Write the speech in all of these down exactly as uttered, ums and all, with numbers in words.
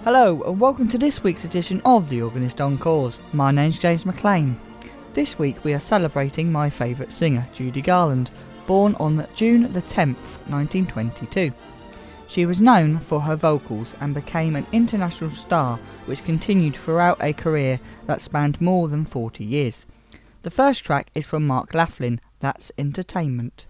Hello and welcome to this week's edition of The Organist Encores. My name's James McLean. This week we are celebrating my favourite singer, Judy Garland, born on June the tenth, nineteen twenty-two. She was known for her vocals and became an international star which continued throughout a career that spanned more than forty years. The first track is from Mark Laughlin, That's Entertainment.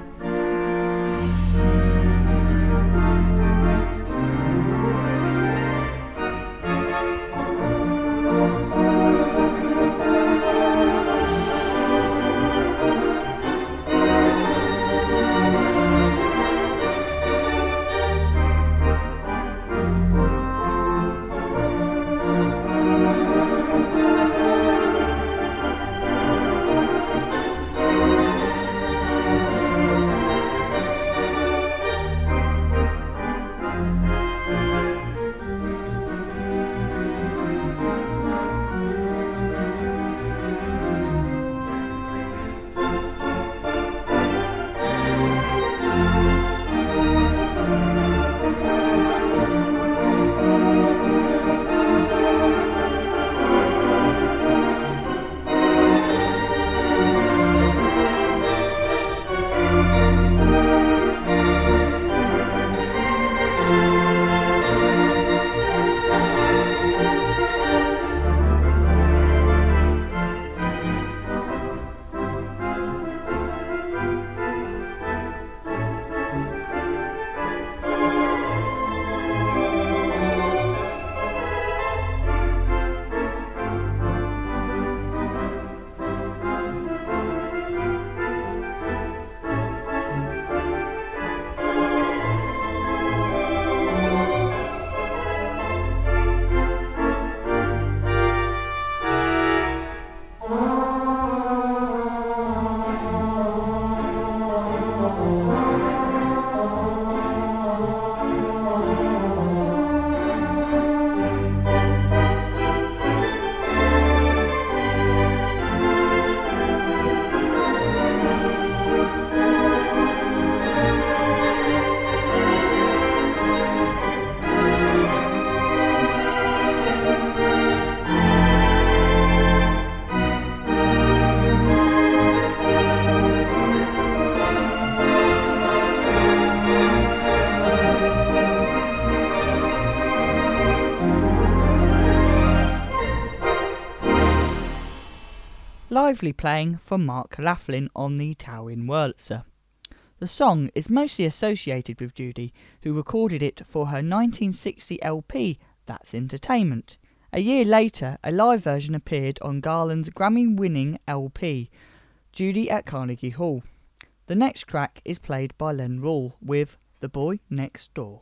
Lively playing from Mark Laughlin on the Tauin Wurlitzer. The song is mostly associated with Judy, who recorded it for her nineteen sixty L P, That's Entertainment. A year later, a live version appeared on Garland's Grammy-winning L P, Judy at Carnegie Hall. The next track is played by Len Rule with The Boy Next Door.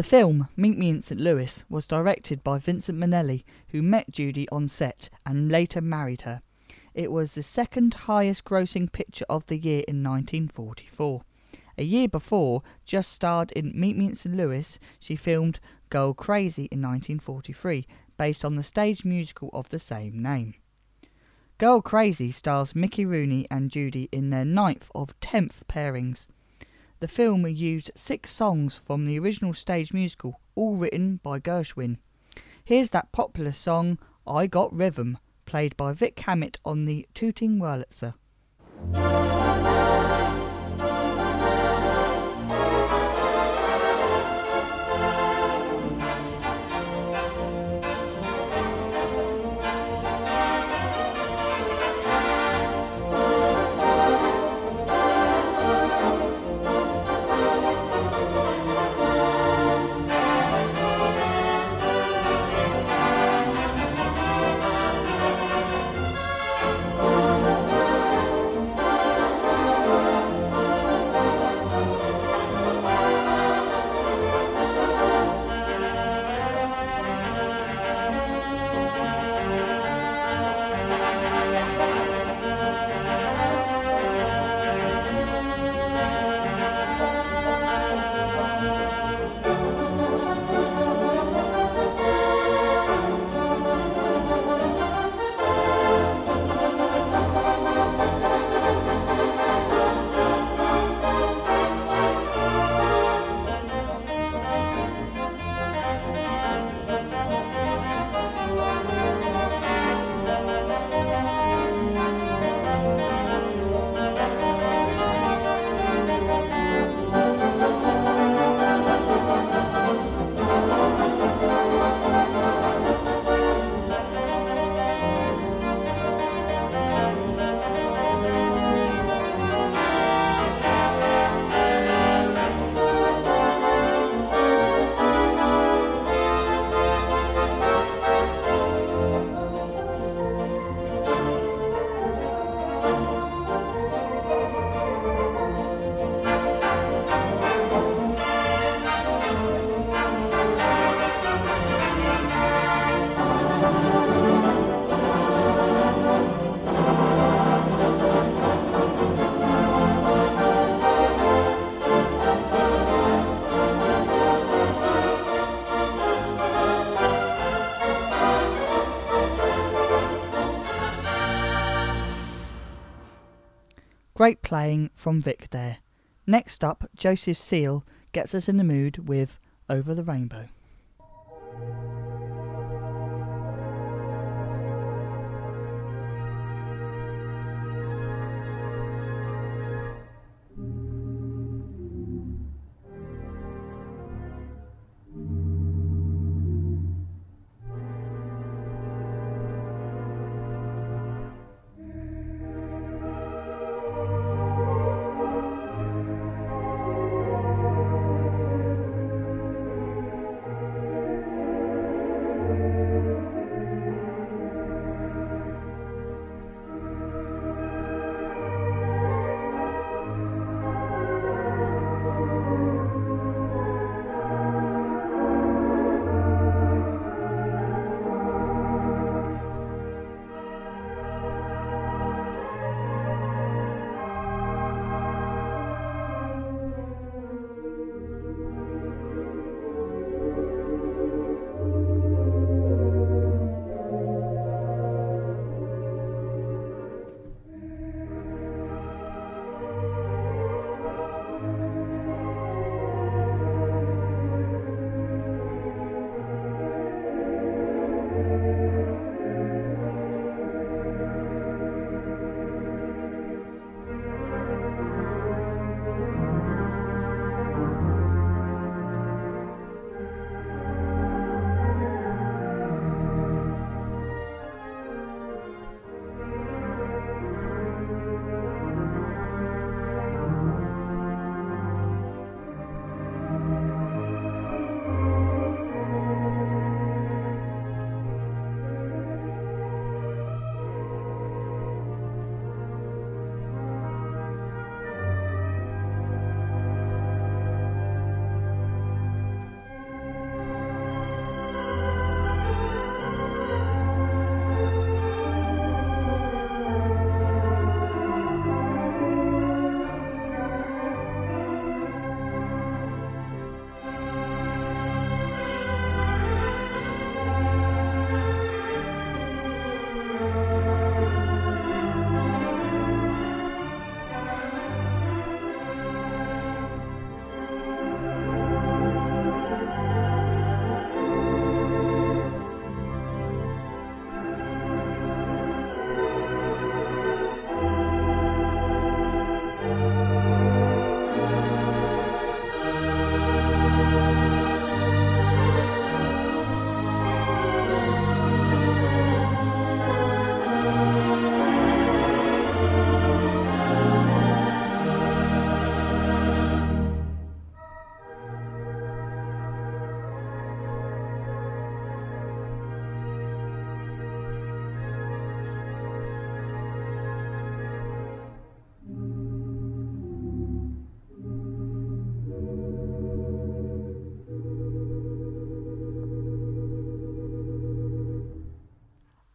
The film, Meet Me in Saint Louis, was directed by Vincent Minnelli, who met Judy on set and later married her. It was the second highest grossing picture of the year in nineteen forty-four. A year before, just starred in Meet Me in Saint Louis, she filmed Girl Crazy in nineteen forty-three, based on the stage musical of the same name. Girl Crazy stars Mickey Rooney and Judy in their ninth of tenth pairings. The film used six songs from the original stage musical, all written by Gershwin. Here's that popular song, I Got Rhythm, played by Vic Hammett on the Tooting Wurlitzer. Great playing from Vic there. Next up, Joseph Seal gets us in the mood with Over the Rainbow.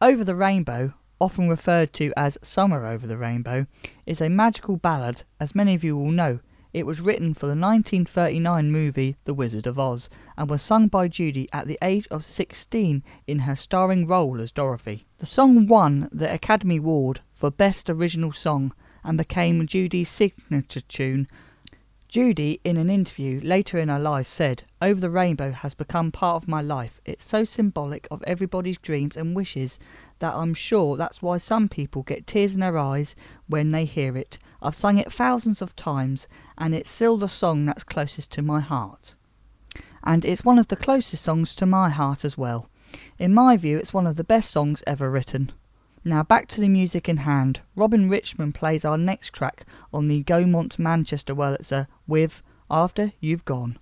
Over the Rainbow, often referred to as Summer Over the Rainbow, is a magical ballad, as many of you will know. It was written for the nineteen thirty-nine movie The Wizard of Oz and was sung by Judy at the age of sixteen in her starring role as Dorothy. The song won the Academy Award for Best Original Song and became Judy's signature tune. Judy, in an interview later in her life, said, "Over the Rainbow has become part of my life. It's so symbolic of everybody's dreams and wishes that I'm sure that's why some people get tears in their eyes when they hear it. I've sung it thousands of times and it's still the song that's closest to my heart." And it's one of the closest songs to my heart as well. In my view, it's one of the best songs ever written. Now back to the music in hand. Robin Richmond plays our next track on the Gaumont Manchester Wurlitzer with After You've Gone.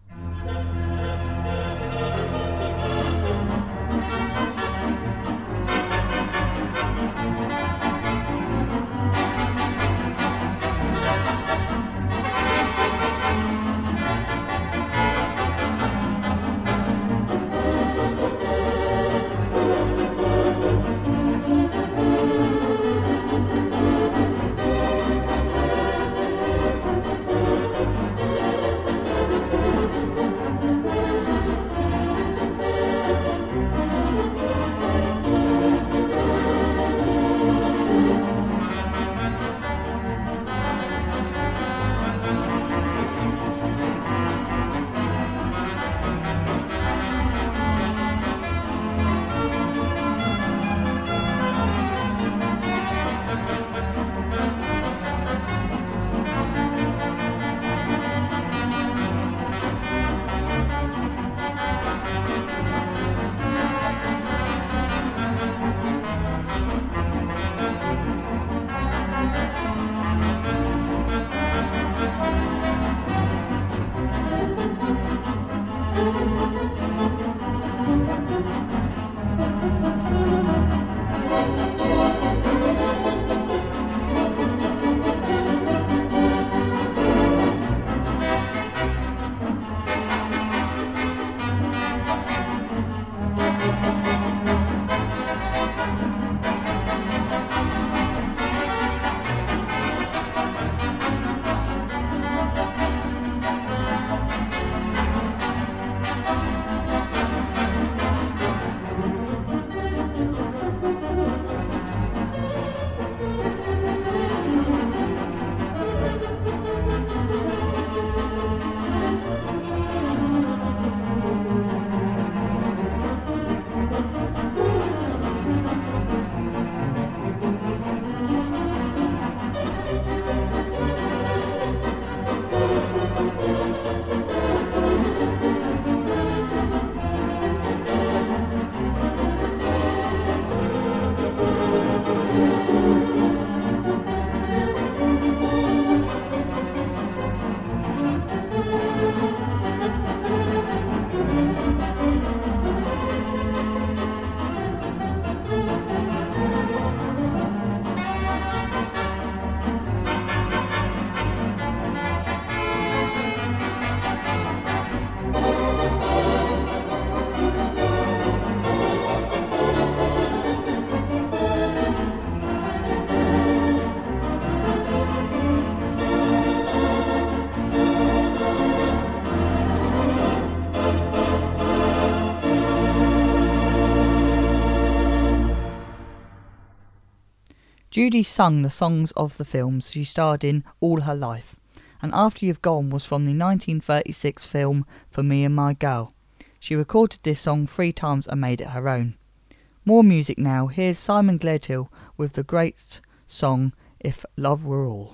Judy sung the songs of the films she starred in all her life, and After You've Gone was from the nineteen thirty-six film For Me and My Girl. She recorded this song three times and made it her own. More music now. Here's Simon Gledhill with the great song If Love Were All.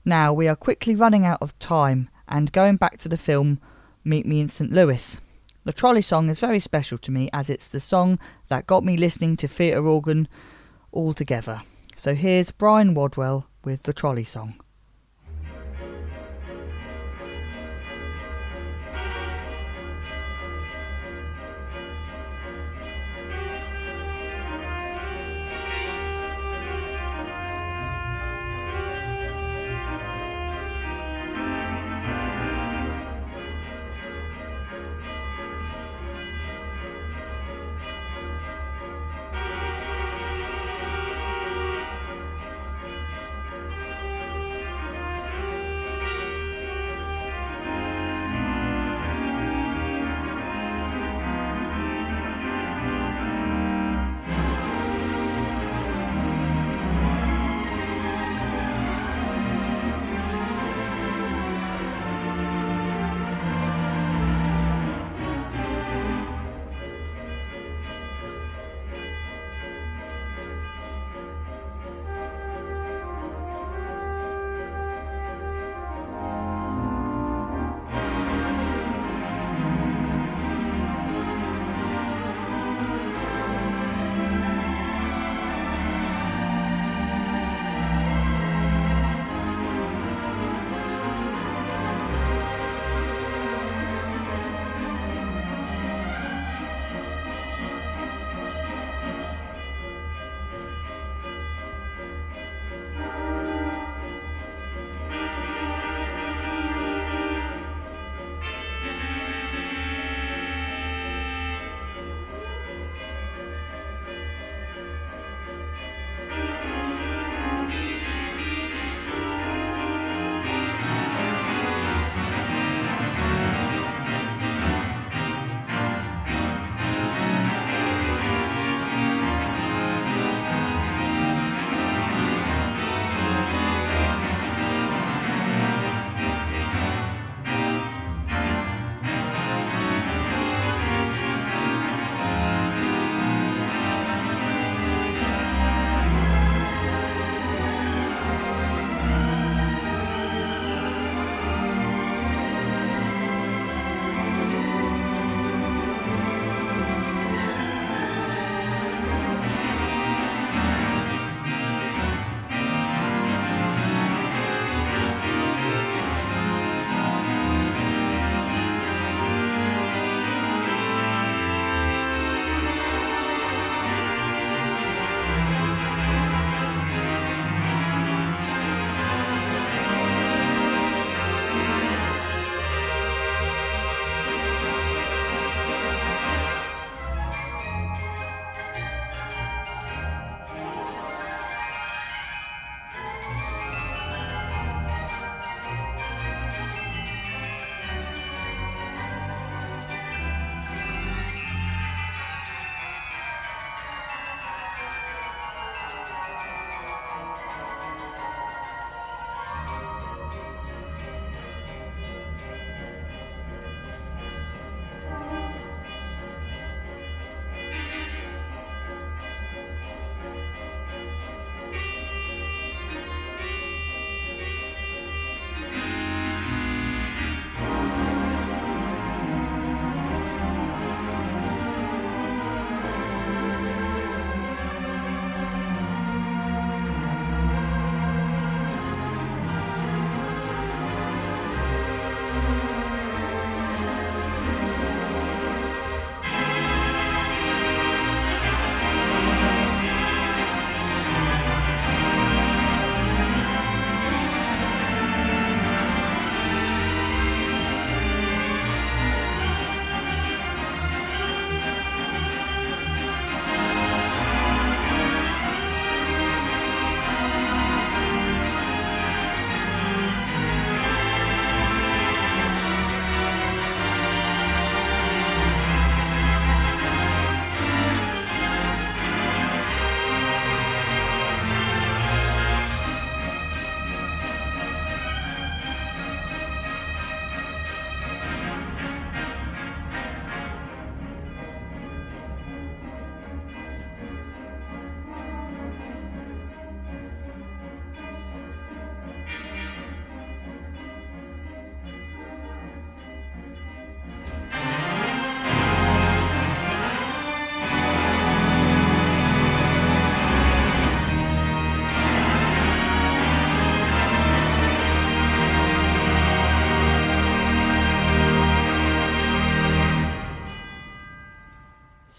Now we are quickly running out of time and going back to the film Meet Me in Saint Louis. The trolley song is very special to me as it's the song that got me listening to theatre organ altogether. So here's Brian Wadwell with the trolley song.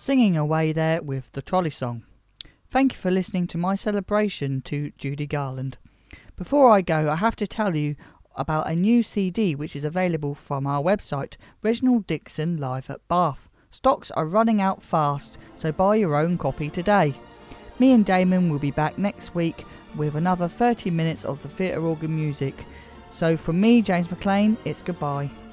singing away there with the Trolley Song. Thank you for listening to my celebration to Judy Garland. Before I go, I have to tell you about a new C D which is available from our website, Reginald Dixon Live at Bath. Stocks are running out fast, so buy your own copy today. Me and Damon will be back next week with another thirty minutes of the theatre organ music. So from me, James McLean, it's goodbye.